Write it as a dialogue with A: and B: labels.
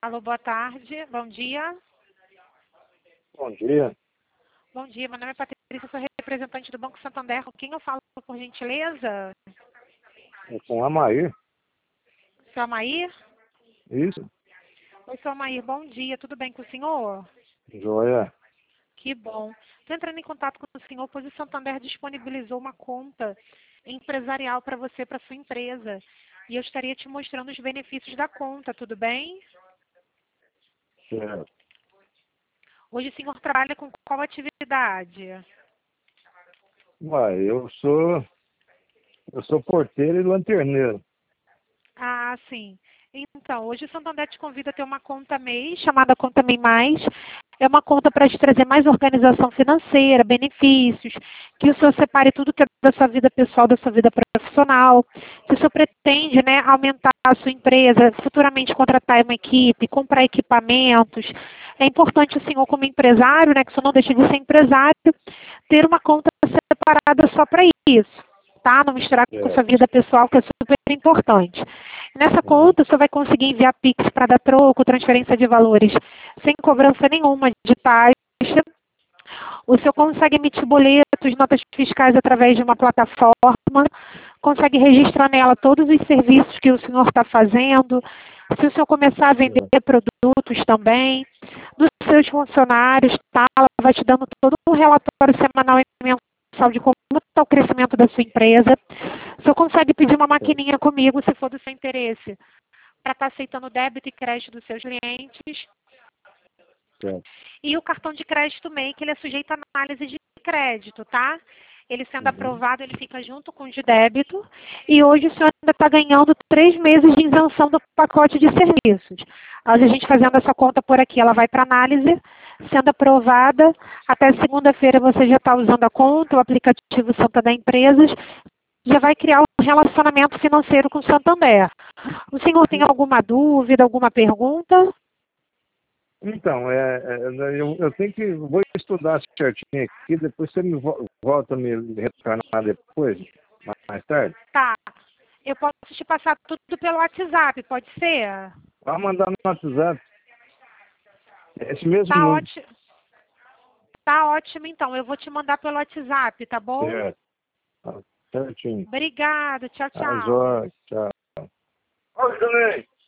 A: Alô, boa tarde. Bom dia.
B: Bom dia.
A: Bom dia, meu nome é Patrícia, sou representante do Banco Santander. Com quem eu falo, por gentileza?
B: É com a Maí.
A: Seu Amair?
B: Isso.
A: Oi, seu Amair, bom dia. Tudo bem com o senhor?
B: Joia.
A: Que bom. Estou entrando em contato com o senhor, pois o Santander disponibilizou uma conta empresarial para você, para sua empresa. E eu estaria te mostrando os benefícios da conta, tudo bem?
B: Certo.
A: Hoje o senhor trabalha com qual atividade?
B: Uai, eu sou porteiro e lanterneiro.
A: Ah, sim. Então, hoje o Santander te convida a ter uma conta MEI, chamada Conta MEI Mais. É uma conta para te trazer mais organização financeira, benefícios, que o senhor separe tudo que é da sua vida pessoal, da sua vida profissional. Se o senhor pretende, né, aumentar a sua empresa, futuramente contratar uma equipe, comprar equipamentos, é importante o senhor, como empresário, né, que o senhor não deixa de ser empresário, ter uma conta separada só para isso, tá? Não misturar com a sua
B: Certo.
A: vida pessoal, que é super importante. Nessa
B: Uhum.
A: conta, você vai conseguir enviar Pix para dar troco, transferência de valores, sem cobrança nenhuma de taxa. O senhor consegue emitir boletos, notas fiscais através de uma plataforma, consegue registrar nela todos os serviços que o senhor está fazendo. Se o senhor começar a vender
B: Certo.
A: produtos também, dos seus funcionários, tá? Ela vai te dando todo um relatório semanal e mensal de como está o crescimento da sua empresa. O senhor consegue pedir uma
B: Certo.
A: maquininha comigo, se for do seu interesse, para estar aceitando débito e crédito dos seus clientes.
B: Certo.
A: E o cartão de crédito MEI, que ele é sujeito à análise de crédito, tá? Ele sendo
B: Uhum.
A: aprovado, ele fica junto com o de débito. E hoje o senhor ainda está ganhando 3 meses de isenção do pacote de serviços. A gente fazendo essa conta por aqui, ela vai para análise, sendo aprovada. Até segunda-feira você já está usando a conta, o aplicativo Santander Empresas, já vai criar um relacionamento financeiro com o Santander. O senhor tem alguma dúvida, alguma pergunta?
B: Então, eu tenho que. Vou estudar certinho aqui, depois você volta a me retornar depois, mais tarde.
A: Tá. Eu posso te passar tudo pelo WhatsApp, pode ser?
B: Vai mandar no WhatsApp. É esse mesmo
A: Tá
B: número.
A: ótimo. Tá ótimo, então. Eu vou te mandar pelo WhatsApp, tá bom?
B: Certo. Tá certinho.
A: Obrigada. Tchau,
B: Tá
A: tchau.
B: jóia. Tchau. Oi, também.